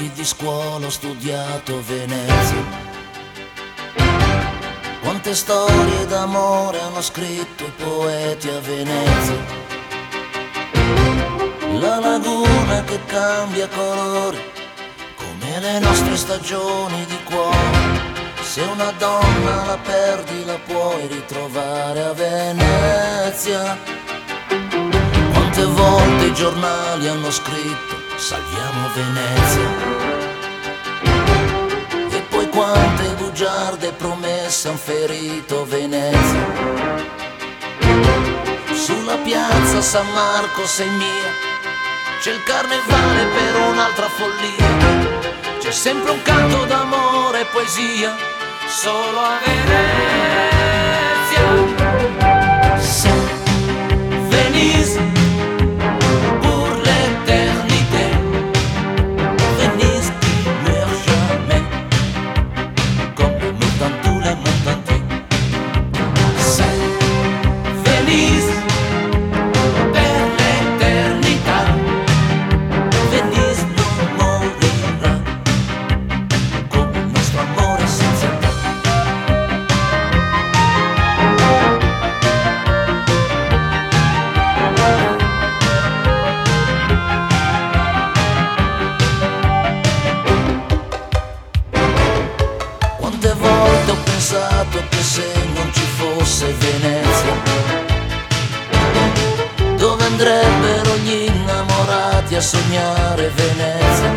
banchi di scuola ho studiato Venezia. Quante storie d'amore hanno scritto i poeti a Venezia. La laguna che cambia colore come le nostre stagioni di cuore. Se una donna la perdi la puoi ritrovare a Venezia. Quante volte i giornali hanno scritto salviamo Venezia. E poi quante bugiarde promesse han ferito Venezia. Sulla piazza San Marco sei mia, c'è il carnevale per un'altra follia. C'è sempre un canto d'amore e poesia solo a Venezia. C'est Venise pour l'éternité. Venise qui meurt jamais, comme l'amour dans tout le monde entier. C'est Venise per l'éternità. Venise non morirà, come il nostro amore senza età. Quante volte ho pensato che se non ci fosse Venezia, dove andrebbero gli innamorati a sognare Venezia?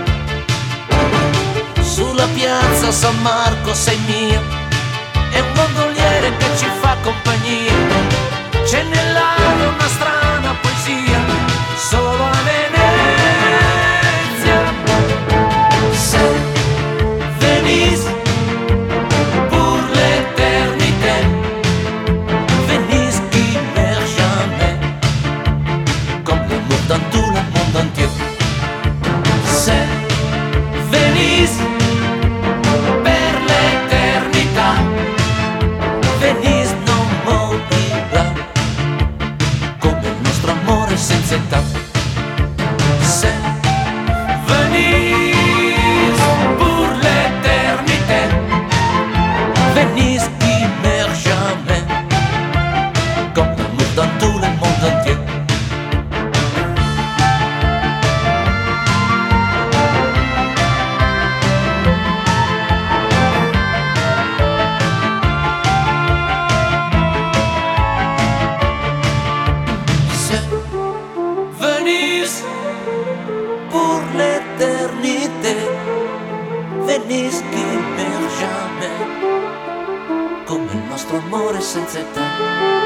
Sulla piazza San Marco sei mia, è un gondoliere che ci fa compagnia. C'è nell'aria una strana poesia solo a Venezia. C'est Venise pour l'éternité. Venise qui meurt jamais, comme l'amour dans tout le monde entier. C'est Venise per l'éternità. Venise non morirà, come il nostro amore senza età. C'est Venise pour l'éternité. Venise qui meurt jamais, comme l'amour dans tout le monde entier. C'est Venise pour l'éternité. Venise qui meurt jamais, come il nostro amore senza età.